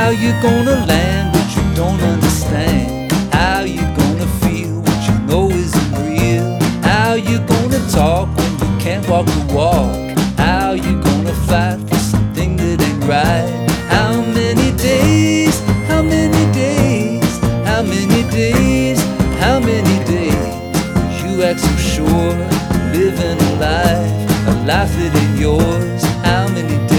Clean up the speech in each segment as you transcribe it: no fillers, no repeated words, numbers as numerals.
How you gonna land what you don't understand? How you gonna feel what you know isn't real? How you gonna talk when you can't walk the walk? How you gonna fight for something that ain't right? How many days, how many days, how many days, how many days you act so sure, living a life that ain't yours? How many days?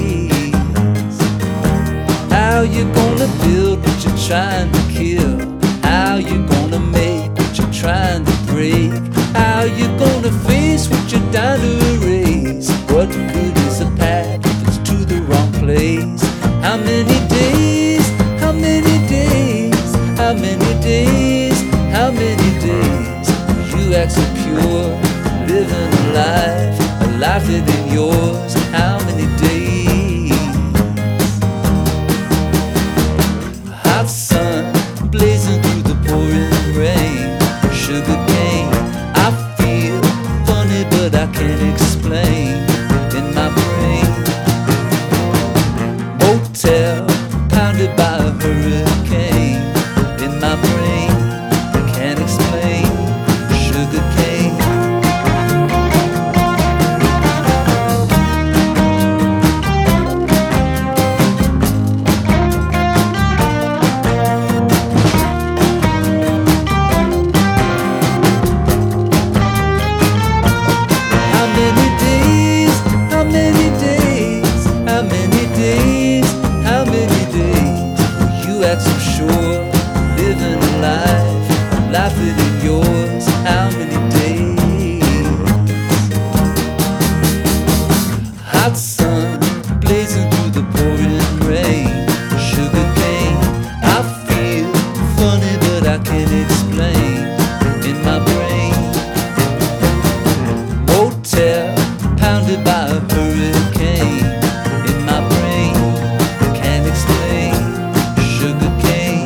How you gonna build what you're trying to kill? How you gonna make what you're trying to break? How you gonna face what you're down to erase? What good is a path if it's to the wrong place? How many days, how many days, how many days, how many days you act so pure, living a life that ain't yours? How many days? Hot sun blazing through the pouring rain, sugar cane, I feel funny but I can't explain. In my brain, motel pounded by a hurricane. In my brain, I can't explain. Sugar cane. You act so sure, living a life that ain't yours. How many days? Hot sun blazing through the pouring rain, sugar cane, I feel funny but I can't explain. In my brain, motel pounded by a hurricane. In my brain, can't explain. Sugar cane.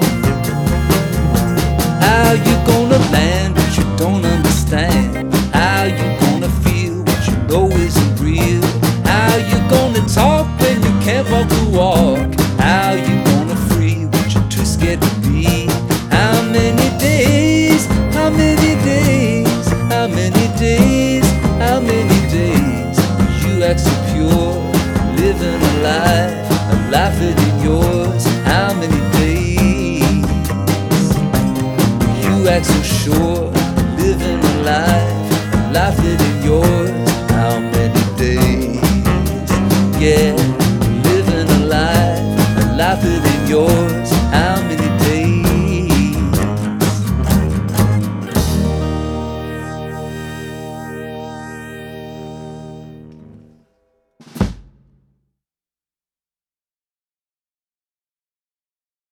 How you gonna land what you don't understand? How you gonna feel what you know isn't real? How you gonna talk when you can't walk the walk? How you gonna free what you're too scared to be? How many days, how many days, how many days, how many days you act so pure, living a life that ain't yours? How many days you act so sure, living a life that ain't yours? How many days? Yeah, living a life that ain't yours.